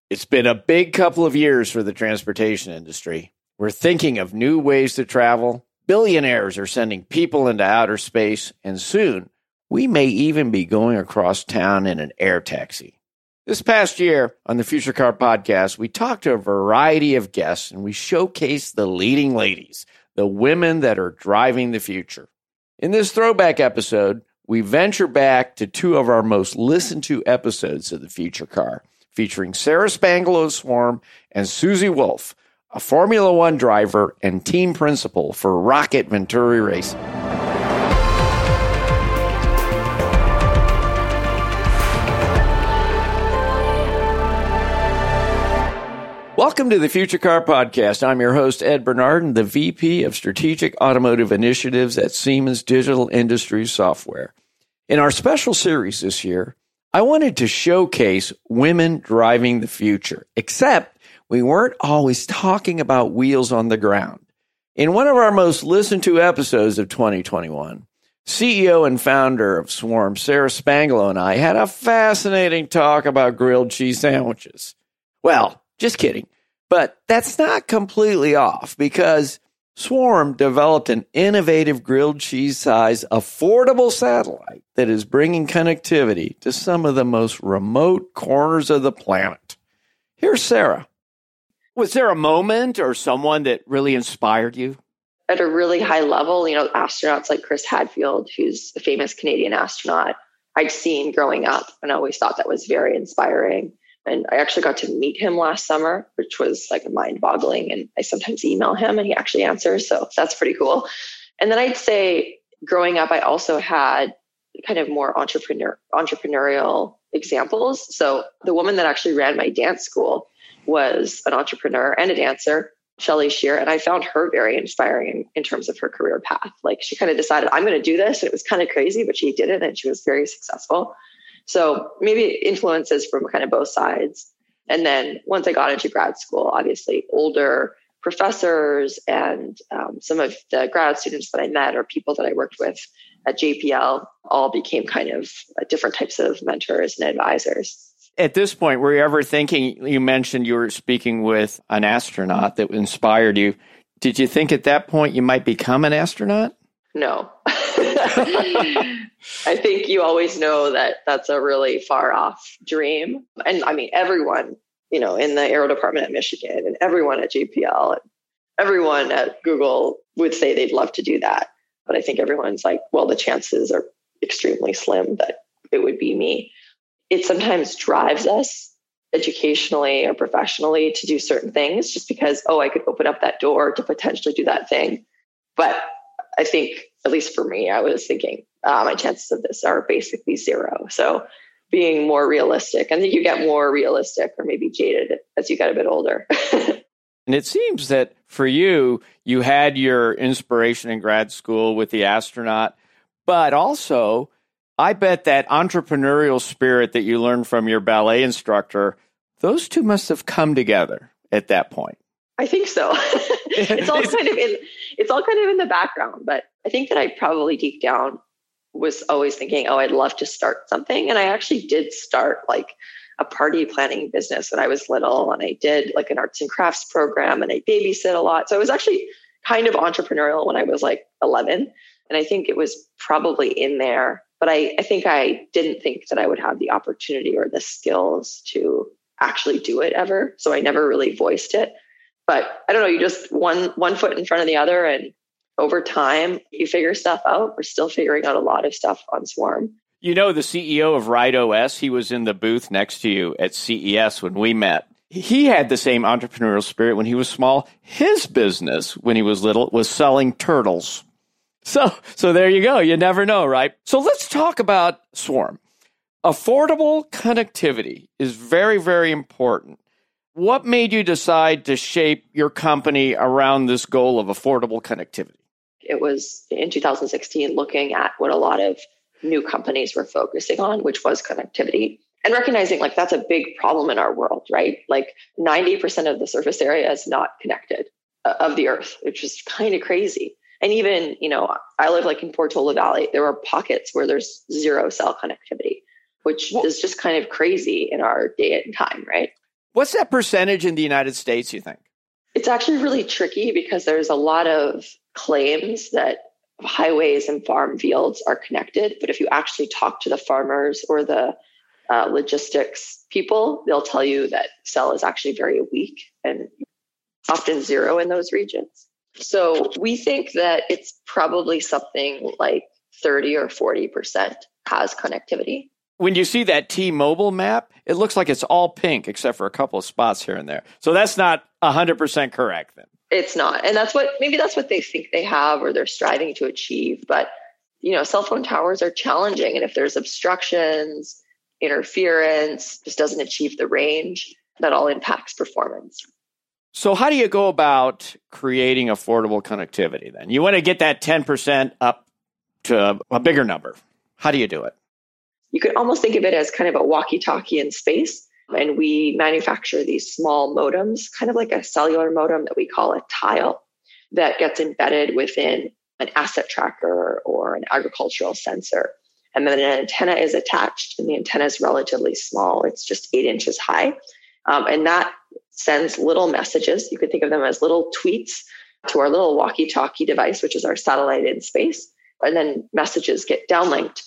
It's been a big couple of years for the transportation industry. We're thinking of new ways to travel. Billionaires are sending people into outer space, and soon we may even be going across town in an air taxi. This past year on the Future Car Podcast, we talked to a variety of guests and we showcased the leading ladies, the women that are driving the future. In this throwback episode, we venture back to two of our most listened to episodes of the Future Car, featuring Sarah Spangler of Swarm and Susie Wolf, a Formula One driver and team principal for Rocket Venturi Racing. Welcome to the Future Car Podcast. I'm your host, Ed Bernard, the VP of Strategic Automotive Initiatives at Siemens Digital Industries Software. In our special series this year, I wanted to showcase women driving the future, except we weren't always talking about wheels on the ground. In one of our most listened to episodes of 2021, CEO and founder of Swarm, Sarah Spangler, and I had a fascinating talk about grilled cheese sandwiches. Well, just kidding. But that's not completely off because Swarm developed an innovative grilled cheese size, affordable satellite that is bringing connectivity to some of the most remote corners of the planet. Here's Sarah. Was there a moment or someone that really inspired you? At a really high level, astronauts like Chris Hadfield, who's a famous Canadian astronaut, I'd seen growing up and I always thought that was very inspiring. And I actually got to meet him last summer, which was like mind-boggling. And I sometimes email him and he actually answers. So that's pretty cool. And then I'd say growing up, I also had kind of more entrepreneurial examples. So the woman that actually ran my dance school was an entrepreneur and a dancer, Shelly Shear. And I found her very inspiring in terms of her career path. Like she kind of decided, I'm going to do this. And it was kind of crazy, but she did it and she was very successful. So maybe influences from kind of both sides. And then once I got into grad school, obviously older professors and some of the grad students that I met or people that I worked with at JPL all became kind of different types of mentors and advisors. At this point, were you ever thinking, you mentioned you were speaking with an astronaut that inspired you. Did you think at that point you might become an astronaut? No. I think you always know that that's a really far off dream. And I mean, everyone, in the aero department at Michigan and everyone at JPL and everyone at Google would say they'd love to do that. But I think everyone's like, well, the chances are extremely slim that it would be me. It sometimes drives us educationally or professionally to do certain things just because, I could open up that door to potentially do that thing. But I think, at least for me, I was thinking my chances of this are basically zero. So being more realistic, I think you get more realistic or maybe jaded as you get a bit older. And it seems that for you, you had your inspiration in grad school with the astronaut, but also I bet that entrepreneurial spirit that you learned from your ballet instructor, those two must have come together at that point. I think so. It's all kind of in the background, but I think that I probably deep down was always thinking, I'd love to start something. And I actually did start like a party planning business when I was little, and I did like an arts and crafts program and I babysit a lot. So I was actually kind of entrepreneurial when I was like 11. And I think it was probably in there, but I think I didn't think that I would have the opportunity or the skills to actually do it ever. So I never really voiced it. But I don't know, you just one foot in front of the other. And over time, you figure stuff out. We're still figuring out a lot of stuff on Swarm. The CEO of RideOS, he was in the booth next to you at CES when we met. He had the same entrepreneurial spirit when he was small. His business, when he was little, was selling turtles. So there you go. You never know, right? So let's talk about Swarm. Affordable connectivity is very, very important. What made you decide to shape your company around this goal of affordable connectivity? It was in 2016, looking at what a lot of new companies were focusing on, which was connectivity, and recognizing like that's a big problem in our world, right? Like 90% of the surface area is not connected of the earth, which is kind of crazy. And even, I live like in Portola Valley. There are pockets where there's zero cell connectivity, which is just kind of crazy in our day and time, right? What's that percentage in the United States, you think? It's actually really tricky because there's a lot of claims that highways and farm fields are connected. But if you actually talk to the farmers or the logistics people, they'll tell you that cell is actually very weak and often zero in those regions. So we think that it's probably something like 30 or 40% has connectivity. When you see that T-Mobile map, it looks like it's all pink except for a couple of spots here and there. So that's not 100% correct then. It's not. And maybe that's what they think they have or they're striving to achieve. But, cell phone towers are challenging. And if there's obstructions, interference, just doesn't achieve the range, that all impacts performance. So how do you go about creating affordable connectivity then? You want to get that 10% up to a bigger number. How do you do it? You could almost think of it as kind of a walkie-talkie in space. And we manufacture these small modems, kind of like a cellular modem that we call a tile, that gets embedded within an asset tracker or an agricultural sensor. And then an antenna is attached, and the antenna is relatively small. It's just 8 inches high. And that sends little messages. You could think of them as little tweets to our little walkie-talkie device, which is our satellite in space. And then messages get downlinked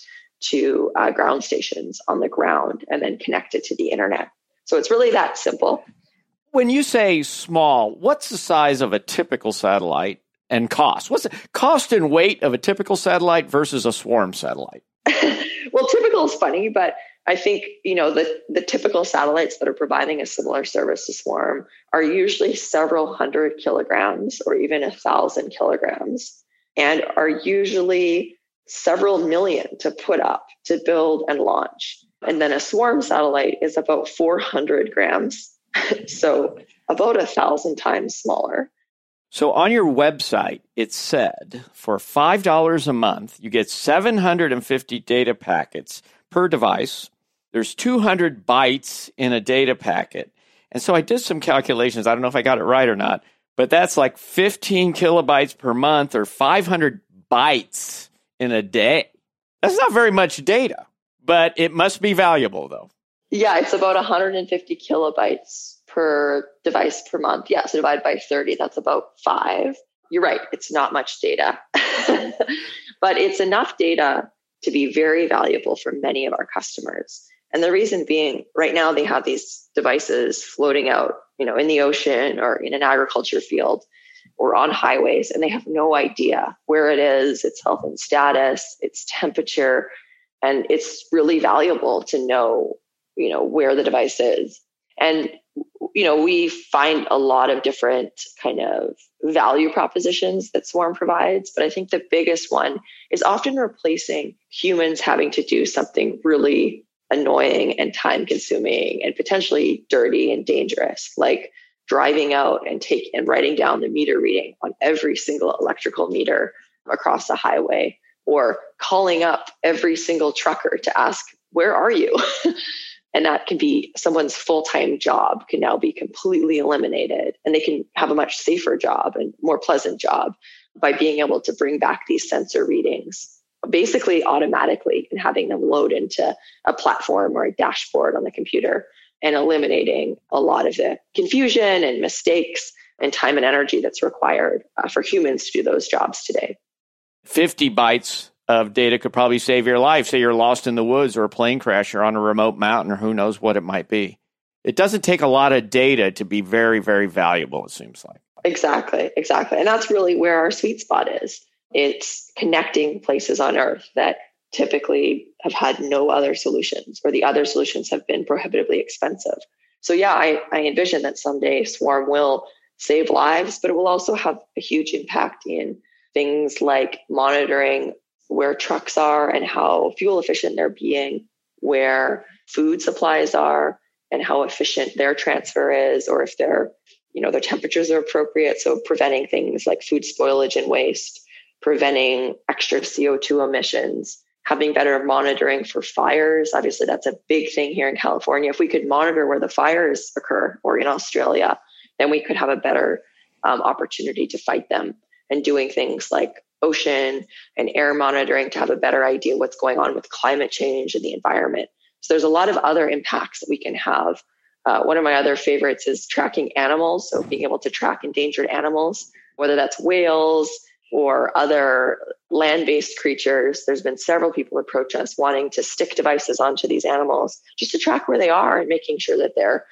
to ground stations on the ground and then connected to the internet. So it's really that simple. When you say small, what's the size of a typical satellite and cost? What's the cost and weight of a typical satellite versus a swarm satellite? Well, typical is funny, but I think, the typical satellites that are providing a similar service to swarm are usually several hundred kilograms or even 1,000 kilograms and are usually several million to put up, to build and launch. And then a swarm satellite is about 400 grams. So about 1,000 times smaller. So on your website, it said for $5 a month, you get 750 data packets per device. There's 200 bytes in a data packet. And so I did some calculations. I don't know if I got it right or not, but that's like 15 kilobytes per month or 500 bytes in a day. That's not very much data, but it must be valuable though. Yeah, it's about 150 kilobytes per device per month. Yeah, so divided by 30, that's about 5. You're right, it's not much data, but it's enough data to be very valuable for many of our customers. And the reason being, right now they have these devices floating out, in the ocean or in an agriculture field or on highways, and they have no idea where it is, its health and status, its temperature. And it's really valuable to know, where the device is. And, we find a lot of different kind of value propositions that Swarm provides. But I think the biggest one is often replacing humans having to do something really annoying and time consuming and potentially dirty and dangerous, like driving out and writing down the meter reading on every single electrical meter across the highway, or calling up every single trucker to ask, where are you? And that can be someone's full-time job can now be completely eliminated, and they can have a much safer job and more pleasant job by being able to bring back these sensor readings basically automatically and having them load into a platform or a dashboard on the computer, and eliminating a lot of the confusion and mistakes and time and energy that's required for humans to do those jobs today. 50 bytes of data could probably save your life. Say you're lost in the woods or a plane crash or on a remote mountain or who knows what it might be. It doesn't take a lot of data to be very, very valuable, it seems like. Exactly. And that's really where our sweet spot is. It's connecting places on Earth that typically have had no other solutions, or the other solutions have been prohibitively expensive. So yeah, I envision that someday Swarm will save lives, but it will also have a huge impact in things like monitoring where trucks are and how fuel efficient they're being, where food supplies are and how efficient their transfer is, or if their temperatures are appropriate. So preventing things like food spoilage and waste, preventing extra CO2 emissions, having better monitoring for fires. Obviously, that's a big thing here in California. If we could monitor where the fires occur, or in Australia, then we could have a better opportunity to fight them, and doing things like ocean and air monitoring to have a better idea what's going on with climate change and the environment. So there's a lot of other impacts that we can have One of my other favorites is tracking animals. So being able to track endangered animals, whether that's whales or other land-based creatures. There's been several people approach us wanting to stick devices onto these animals just to track where they are and making sure that they're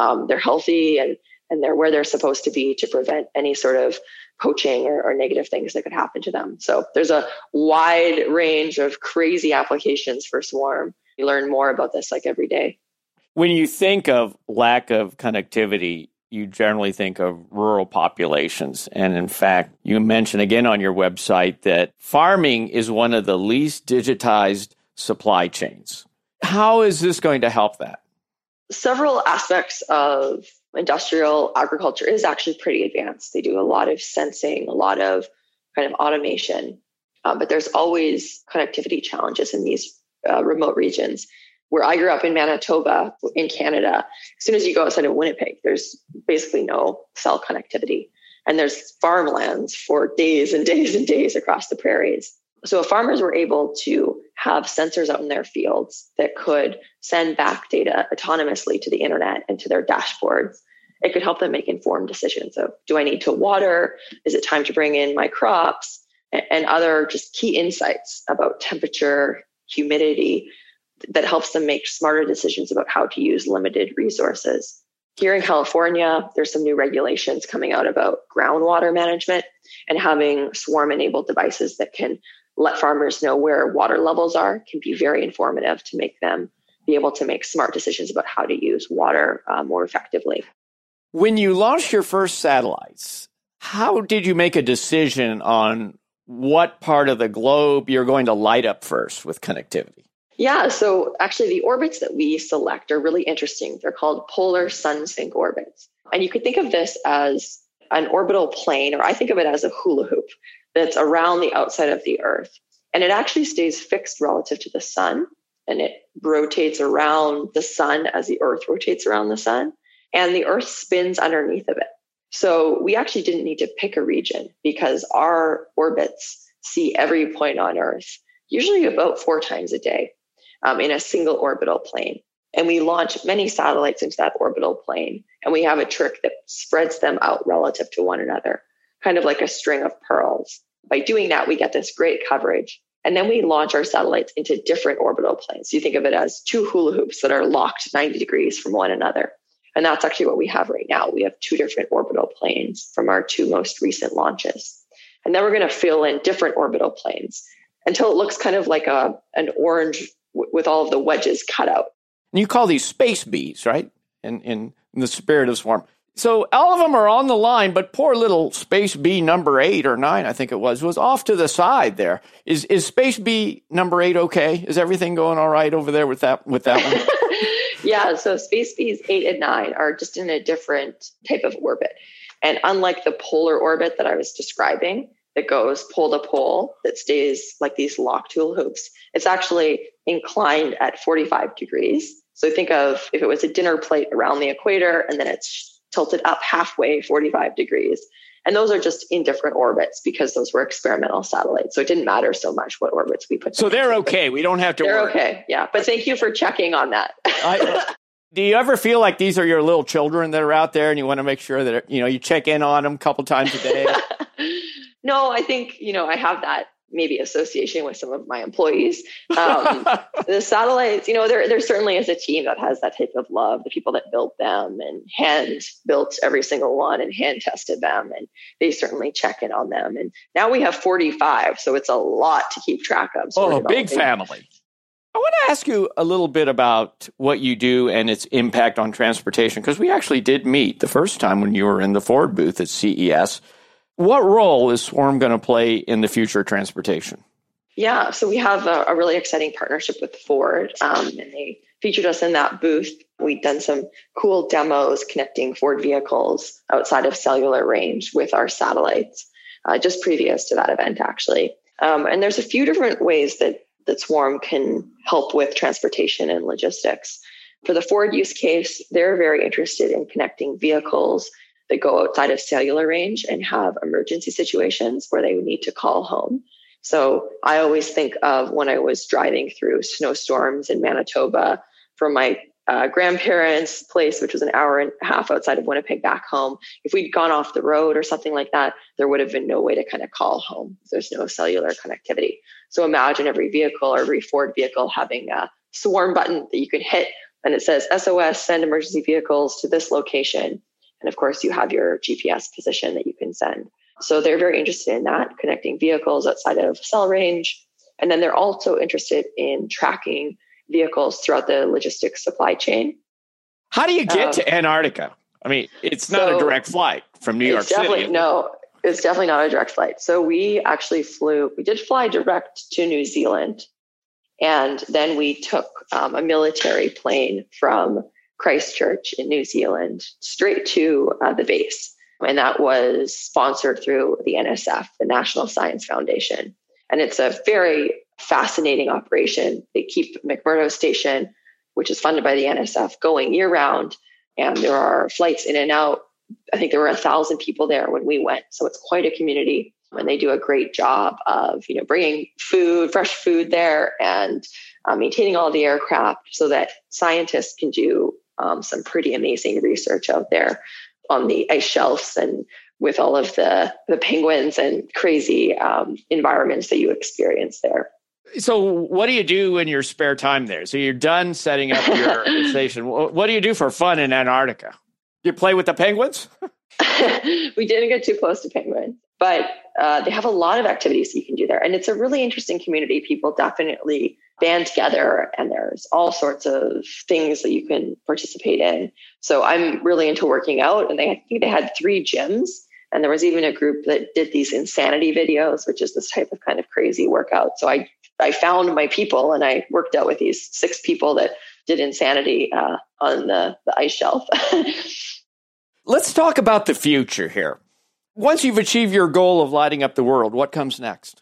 healthy and they're where they're supposed to be to prevent any sort of poaching or negative things that could happen to them. So there's a wide range of crazy applications for Swarm. You learn more about this like every day. When you think of lack of connectivity, you generally think of rural populations. And in fact, you mention again on your website that farming is one of the least digitized supply chains. How is this going to help that? Several aspects of industrial agriculture is actually pretty advanced. They do a lot of sensing, a lot of kind of automation, but there's always connectivity challenges in these remote regions. Where I grew up in Manitoba, in Canada, as soon as you go outside of Winnipeg, there's basically no cell connectivity. And there's farmlands for days and days and days across the prairies. So if farmers were able to have sensors out in their fields that could send back data autonomously to the internet and to their dashboards, it could help them make informed decisions of, do I need to water? Is it time to bring in my crops? And other just key insights about temperature, humidity, that helps them make smarter decisions about how to use limited resources. Here in California, there's some new regulations coming out about groundwater management, and having Swarm-enabled devices that can let farmers know where water levels are can be very informative to make them be able to make smart decisions about how to use water more effectively. When you launched your first satellites, how did you make a decision on what part of the globe you're going to light up first with connectivity? Yeah, so actually the orbits that we select are really interesting. They're called polar sun-sync orbits. And you could think of this as an orbital plane, or I think of it as a hula hoop that's around the outside of the Earth. And it actually stays fixed relative to the sun, and it rotates around the sun as the Earth rotates around the sun, and the Earth spins underneath of it. So we actually didn't need to pick a region because our orbits see every point on Earth, usually about 4 times a day. In a single orbital plane. And we launch many satellites into that orbital plane. And we have a trick that spreads them out relative to one another, kind of like a string of pearls. By doing that, we get this great coverage. And then we launch our satellites into different orbital planes. You think of it as 2 hula hoops that are locked 90 degrees from one another. And that's actually what we have right now. We have 2 different orbital planes from our 2 most recent launches. And then we're going to fill in different orbital planes until it looks kind of like an orange with all of the wedges cut out. And you call these space bees, right? In the spirit of Swarm. So all of them are on the line, but poor little space bee number 8 or 9, I think it was off to the side there. Is space bee number 8 okay? Is everything going all right over there with that one? Yeah, so space bees 8 and 9 are just in a different type of orbit. And unlike the polar orbit that I was describing, that goes pole to pole, that stays like these locked hula hoops, it's actually inclined at 45 degrees. So think of if it was a dinner plate around the equator and then it's tilted up halfway 45 degrees. And those are just in different orbits because those were experimental satellites. So it didn't matter so much what orbits we put. So they're okay. We don't have to worry. They're okay. Yeah. But thank you for checking on that. Do you ever feel like these are your little children that are out there and you want to make sure that, you check in on them a couple times a day? No, I think, I have that maybe association with some of my employees. The satellites, there certainly is a team that has that type of love, the people that built them and hand built every single one and hand tested them. And they certainly check in on them. And now we have 45, so it's a lot to keep track of. So a big family. I want to ask you a little bit about what you do and its impact on transportation, because we actually did meet the first time when you were in the Ford booth at CES. What role is Swarm going to play in the future of transportation? Yeah, so we have a really exciting partnership with Ford, and they featured us in that booth. We've done some cool demos connecting Ford vehicles outside of cellular range with our satellites, just previous to that event, actually. And there's a few different ways that Swarm can help with transportation and logistics. For the Ford use case, they're very interested in connecting vehicles that go outside of cellular range and have emergency situations where they would need to call home. So I always think of when I was driving through snowstorms in Manitoba from my grandparents' place, which was an hour and a half outside of Winnipeg back home. If we'd gone off the road or something like that, there would have been no way to kind of call home. There's no cellular connectivity. So imagine every vehicle or every Ford vehicle having a swarm button that you could hit, and it says SOS, send emergency vehicles to this location. And of course, you have your GPS position that you can send. So they're very interested in that, connecting vehicles outside of cell range. And then they're also interested in tracking vehicles throughout the logistics supply chain. How do you get to Antarctica? I mean, it's not a direct flight from New York City. No, it's definitely not a direct flight. So we actually did fly direct to New Zealand. And then we took a military plane from Christchurch in New Zealand straight to the base. And that was sponsored through the NSF, the National Science Foundation. And it's a very fascinating operation. They keep McMurdo Station, which is funded by the NSF, going year round. And there are flights in and out. I think there were 1,000 people there when we went. So it's quite a community. And they do a great job of, bringing food, fresh food there, and maintaining all the aircraft so that scientists can do some pretty amazing research out there on the ice shelves and with all of the penguins and crazy environments that you experience there. So what do you do in your spare time there? So you're done setting up your station. What do you do for fun in Antarctica? Do you play with the penguins? We didn't get too close to penguins, but they have a lot of activities you can do there. And it's a really interesting community. People definitely band together, and there's all sorts of things that you can participate in. So I'm really into working out, and I think they had 3 gyms. And there was even a group that did these insanity videos, which is this type of kind of crazy workout. So I found my people, and I worked out with these 6 people that did insanity on the ice shelf. Let's talk about the future here. Once you've achieved your goal of lighting up the world, what comes next?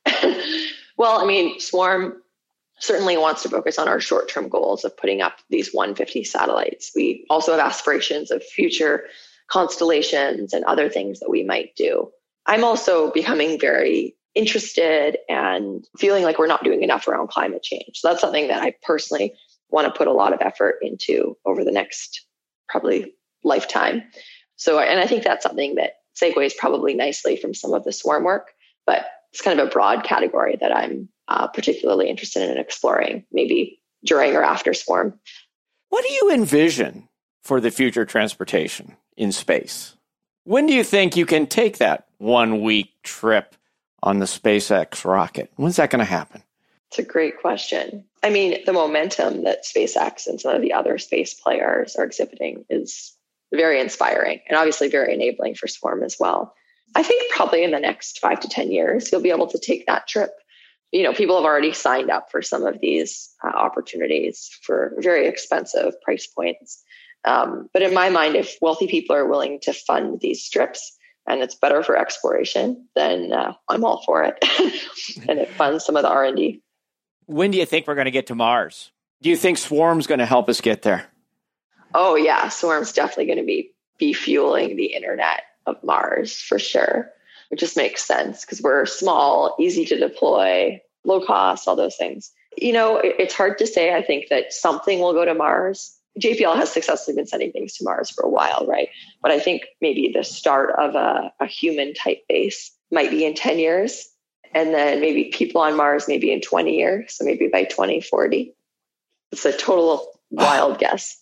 Well, Swarm certainly wants to focus on our short-term goals of putting up these 150 satellites. We also have aspirations of future constellations and other things that we might do. I'm also becoming very interested and feeling like we're not doing enough around climate change. So that's something that I personally want to put a lot of effort into over the next probably lifetime. So, and I think that's something that segues probably nicely from some of the Swarm work, but it's kind of a broad category that I'm particularly interested in exploring, maybe during or after Swarm. What do you envision for the future transportation in space? When do you think you can take that 1-week trip on the SpaceX rocket? When's that going to happen? It's a great question. The momentum that SpaceX and some of the other space players are exhibiting is very inspiring and obviously very enabling for Swarm as well. I think probably in the next 5 to 10 years, you'll be able to take that trip. People have already signed up for some of these opportunities for very expensive price points. But in my mind, if wealthy people are willing to fund these trips and it's better for exploration, then I'm all for it. And it funds some of the R&D. When do you think we're going to get to Mars? Do you think Swarm's going to help us get there? Oh, yeah. Swarm's definitely going to be fueling the internet of Mars for sure. It just makes sense because we're small, easy to deploy, low cost, all those things. It's hard to say. I think that something will go to Mars. JPL has successfully been sending things to Mars for a while, right? But I think maybe the start of a human type base might be in 10 years. And then maybe people on Mars maybe in 20 years. So maybe by 2040. It's a total wild guess.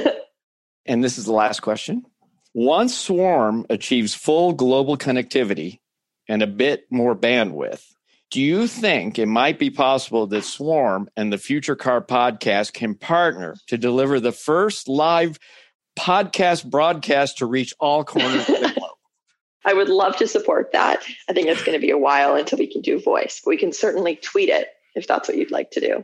And this is the last question. Once Swarm achieves full global connectivity and a bit more bandwidth, do you think it might be possible that Swarm and the Future Car podcast can partner to deliver the first live podcast broadcast to reach all corners of the globe? I would love to support that. I think it's going to be a while until we can do voice. But we can certainly tweet it if that's what you'd like to do.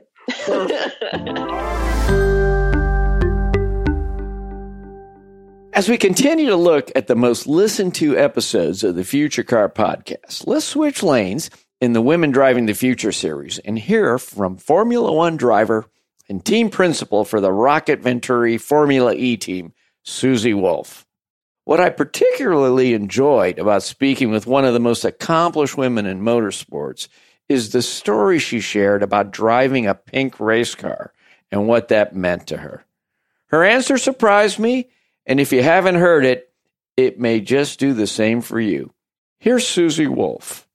As we continue to look at the most listened to episodes of the Future Car podcast, let's switch lanes in the Women Driving the Future series and hear from Formula One driver and team principal for the Rocket Venturi Formula E team, Susie Wolff. What I particularly enjoyed about speaking with one of the most accomplished women in motorsports is the story she shared about driving a pink race car and what that meant to her. Her answer surprised me, and if you haven't heard it, it may just do the same for you. Here's Susie Wolf.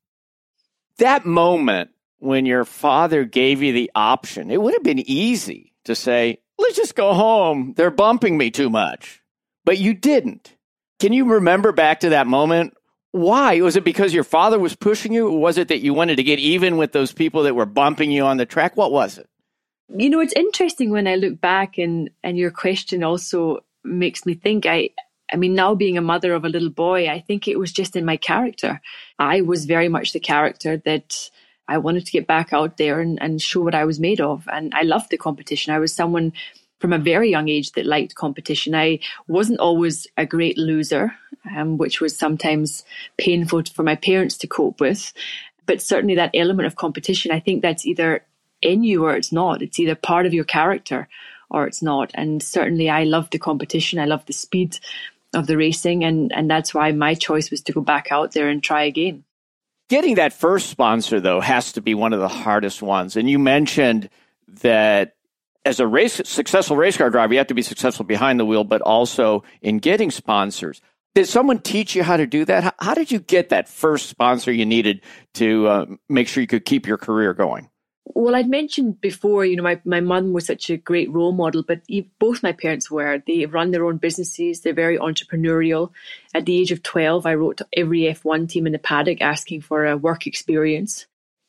That moment when your father gave you the option, it would have been easy to say, let's just go home. They're bumping me too much. But you didn't. Can you remember back to that moment? Why? Was it because your father was pushing you? Or was it that you wanted to get even with those people that were bumping you on the track? What was it? You know, it's interesting when I look back and your question also makes me think, I mean, now being a mother of a little boy, I think it was just in my character. I was very much the character that I wanted to get back out there and show what I was made of. And I loved the competition. I was someone from a very young age that liked competition. I wasn't always a great loser, which was sometimes painful for my parents to cope with. But certainly that element of competition, I think that's either in you or it's not. It's either part of your character or it's not. And certainly I loved the competition. I loved the speed of the racing. And that's why my choice was to go back out there and try again. Getting that first sponsor, though, has to be one of the hardest ones. And you mentioned that as a successful race car driver, you have to be successful behind the wheel, but also in getting sponsors. Did someone teach you how to do that? How did you get that first sponsor you needed to make sure you could keep your career going? Well, I'd mentioned before, you know, my mum was such a great role model, but both my parents were. They run their own businesses. They're very entrepreneurial. At the age of 12, I wrote to every F1 team in the paddock asking for a work experience.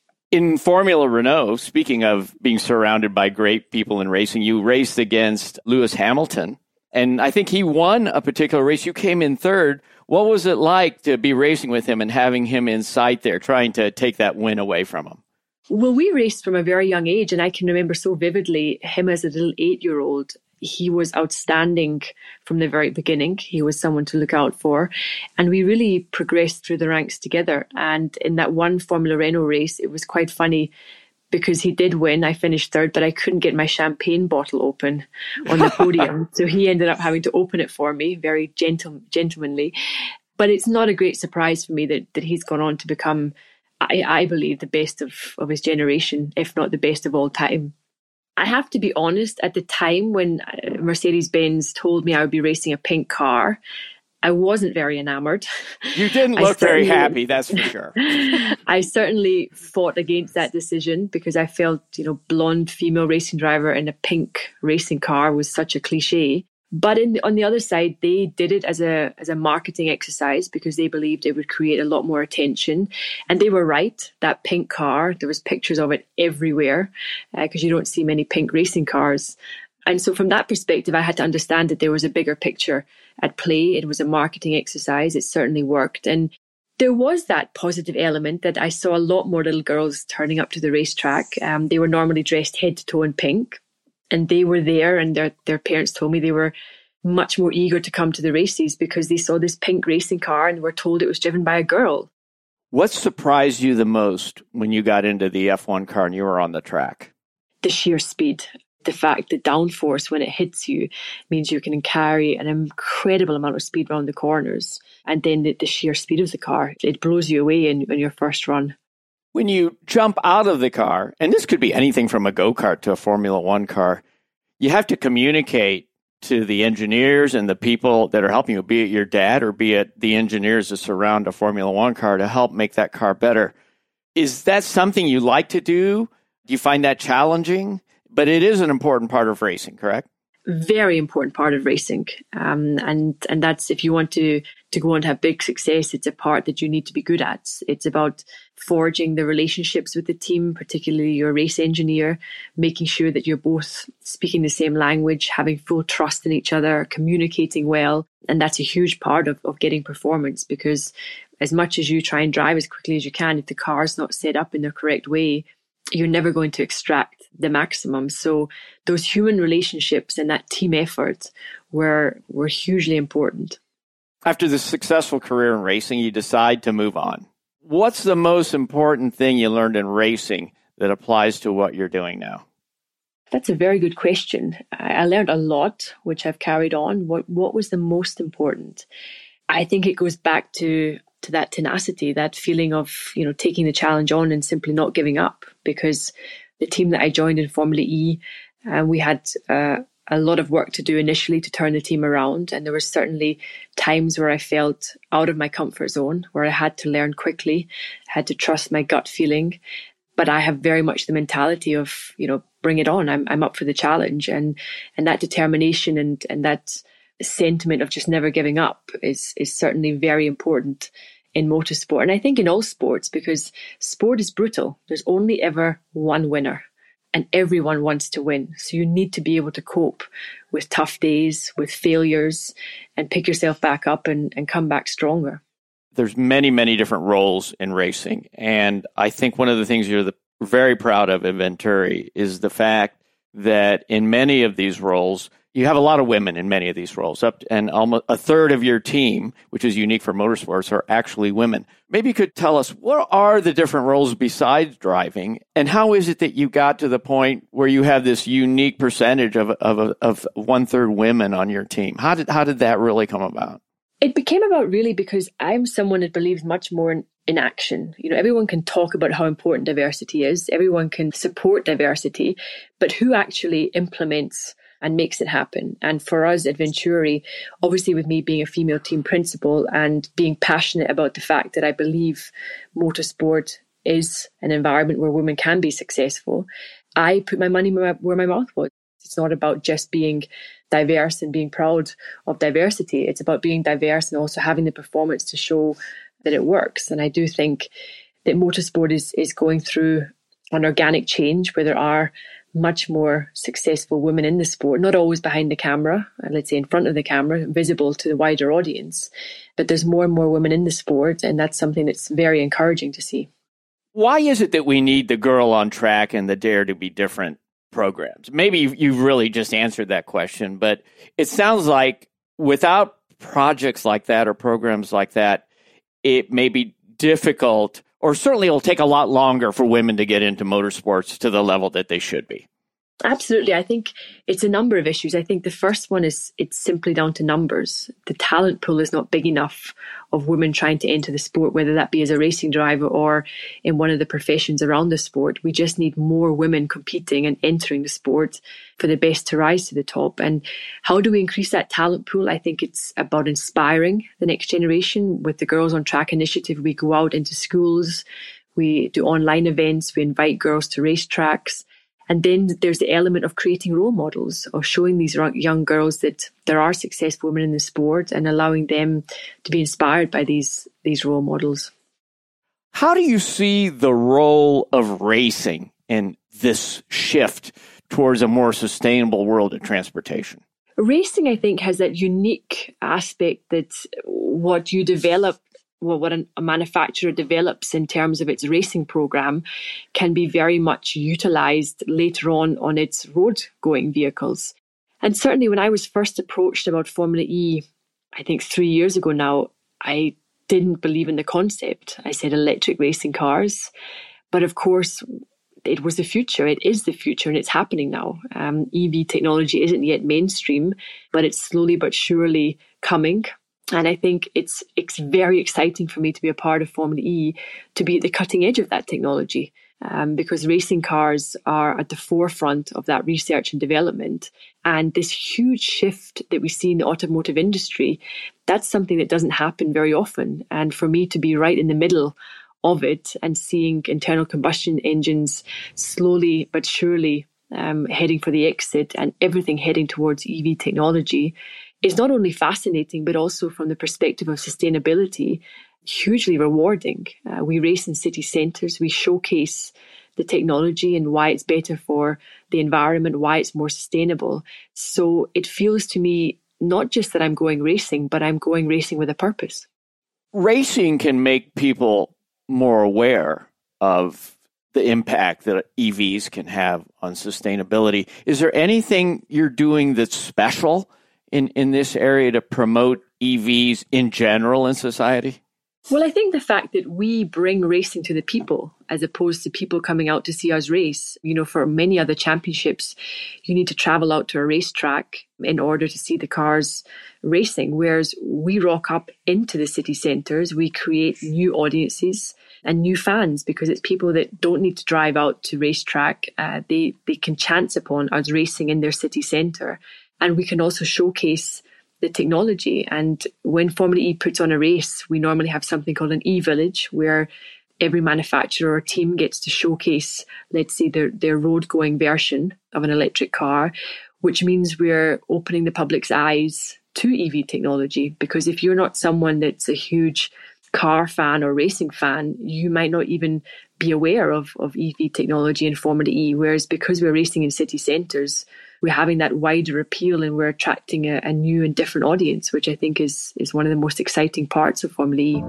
In Formula Renault, speaking of being surrounded by great people in racing, you raced against Lewis Hamilton, and I think he won a particular race. You came in third. What was it like to be racing with him and having him in sight there, trying to take that win away from him? Well, we raced from a very young age, and I can remember so vividly him as a little 8-year-old. He was outstanding from the very beginning. He was someone to look out for. And we really progressed through the ranks together. And in that one Formula Renault race, it was quite funny because he did win. I finished third, but I couldn't get my champagne bottle open on the podium. So he ended up having to open it for me, very gentlemanly. But it's not a great surprise for me that he's gone on to become, I believe, the best of his generation, if not the best of all time. I have to be honest, at the time when Mercedes-Benz told me I would be racing a pink car, I wasn't very enamored. You didn't look very happy, that's for sure. I certainly fought against that decision because I felt, you know, blonde female racing driver in a pink racing car was such a cliche. But on the other side, they did it as a marketing exercise because they believed it would create a lot more attention. And they were right. That pink car, there was pictures of it everywhere because you don't see many pink racing cars. And so from that perspective, I had to understand that there was a bigger picture at play. It was a marketing exercise. It certainly worked. And there was that positive element that I saw a lot more little girls turning up to the racetrack. They were normally dressed head to toe in pink. And they were there, and their parents told me they were much more eager to come to the races because they saw this pink racing car and were told it was driven by a girl. What surprised you the most when you got into the F1 car and you were on the track? The sheer speed. The fact that downforce, when it hits you, means you can carry an incredible amount of speed around the corners. And then the sheer speed of the car, it blows you away in your first run. When you jump out of the car, and this could be anything from a go-kart to a Formula One car, you have to communicate to the engineers and the people that are helping you, be it your dad or be it the engineers that surround a Formula One car to help make that car better. Is that something you like to do? Do you find that challenging? But it is an important part of racing, correct? Very important part of racing. And that's, if you want to go on to have big success, it's a part that you need to be good at. It's about forging the relationships with the team, particularly your race engineer, making sure that you're both speaking the same language, having full trust in each other, communicating well. And that's a huge part of getting performance, because as much as you try and drive as quickly as you can, if the car's not set up in the correct way, you're never going to extract the maximum. So those human relationships and that team effort were hugely important. After this successful career in racing, you decide to move on. What's the most important thing you learned in racing that applies to what you're doing now? That's a very good question. I learned a lot, which I've carried on. What was the most important? I think it goes back to that tenacity, that feeling of, you know, taking the challenge on and simply not giving up. Because the team that I joined in Formula E, we had a a lot of work to do initially to turn the team around. And there were certainly times where I felt out of my comfort zone, where I had to learn quickly, had to trust my gut feeling. But I have very much the mentality of, bring it on. I'm up for the challenge. And that determination and that sentiment of just never giving up is certainly very important in motorsport. And I think in all sports, because sport is brutal. There's only ever one winner. And everyone wants to win. So you need to be able to cope with tough days, with failures, and pick yourself back up and come back stronger. There's many, many different roles in racing. And I think one of the things you're very proud of in Venturi is the fact that in many of these roles, you have a lot of women in many of these roles, and almost a third of your team, which is unique for motorsports, are actually women. Maybe you could tell us, what are the different roles besides driving, and how is it that you got to the point where you have this unique percentage of 1/3 women on your team? How did that really come about? It became about really because I'm someone that believes much more in action. Everyone can talk about how important diversity is. Everyone can support diversity, but who actually implements and makes it happen? And for us at Venturi, obviously with me being a female team principal and being passionate about the fact that I believe motorsport is an environment where women can be successful, I put my money where my mouth was. It's not about just being diverse and being proud of diversity. It's about being diverse and also having the performance to show that it works. And I do think that motorsport is going through an organic change where there are much more successful women in the sport, not always behind the camera, let's say in front of the camera, visible to the wider audience. But there's more and more women in the sport, and that's something that's very encouraging to see. Why is it that we need the Girl on Track and the Dare to Be Different programs? Maybe you've really just answered that question, but it sounds like without projects like that or programs like that, it may be difficult, or certainly it'll take a lot longer for women to get into motorsports to the level that they should be. Absolutely. I think it's a number of issues. I think the first one is it's simply down to numbers. The talent pool is not big enough of women trying to enter the sport, whether that be as a racing driver or in one of the professions around the sport. We just need more women competing and entering the sport for the best to rise to the top. And how do we increase that talent pool? I think it's about inspiring the next generation. With the Girls on Track initiative, we go out into schools, we do online events, we invite girls to racetracks. And then there's the element of creating role models, of showing these young girls that there are successful women in the sport and allowing them to be inspired by these role models. How do you see the role of racing in this shift towards a more sustainable world of transportation? Racing, I think, has that unique aspect that what you develop, what a manufacturer develops in terms of its racing program can be very much utilized later on its road-going vehicles. And certainly when I was first approached about Formula E, I think 3 years ago now, I didn't believe in the concept. I said electric racing cars. But of course, it was the future. It is the future, and it's happening now. EV technology isn't yet mainstream, but it's slowly but surely coming. And I think it's very exciting for me to be a part of Formula E, to be at the cutting edge of that technology, because racing cars are at the forefront of that research and development. And this huge shift that we see in the automotive industry, that's something that doesn't happen very often. And for me to be right in the middle of it and seeing internal combustion engines slowly but surely heading for the exit and everything heading towards EV technology is not only fascinating, but also from the perspective of sustainability, hugely rewarding. We race in city centres, we showcase the technology and why it's better for the environment, why it's more sustainable. So it feels to me not just that I'm going racing, but I'm going racing with a purpose. Racing can make people more aware of the impact that EVs can have on sustainability. Is there anything you're doing that's special in this area to promote EVs in general in society? Well, I think the fact that we bring racing to the people as opposed to people coming out to see us race. For many other championships, you need to travel out to a racetrack in order to see the cars racing, whereas we rock up into the city centres, we create new audiences and new fans because it's people that don't need to drive out to racetrack. They can chance upon us racing in their city centre. And we can also showcase the technology. And when Formula E puts on a race, we normally have something called an E-Village, where every manufacturer or team gets to showcase, let's say, their road-going version of an electric car, which means we're opening the public's eyes to EV technology. Because if you're not someone that's a huge car fan or racing fan, you might not even be aware of EV technology in Formula E. Whereas because we're racing in city centres, we're having that wider appeal and we're attracting a new and different audience, which I think is one of the most exciting parts of Formula E.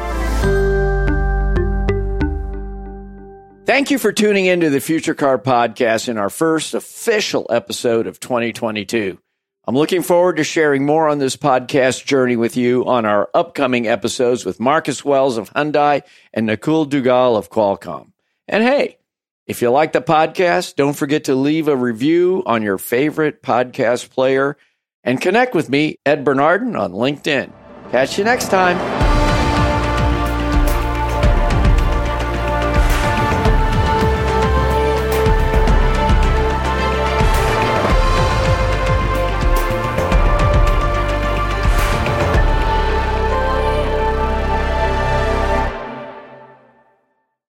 Thank you for tuning into the Future Car Podcast in our first official episode of 2022. I'm looking forward to sharing more on this podcast journey with you on our upcoming episodes with Marcus Wells of Hyundai and Nakul Duggal of Qualcomm. And hey, if you like the podcast, don't forget to leave a review on your favorite podcast player and connect with me, Ed Bernardin, on LinkedIn. Catch you next time.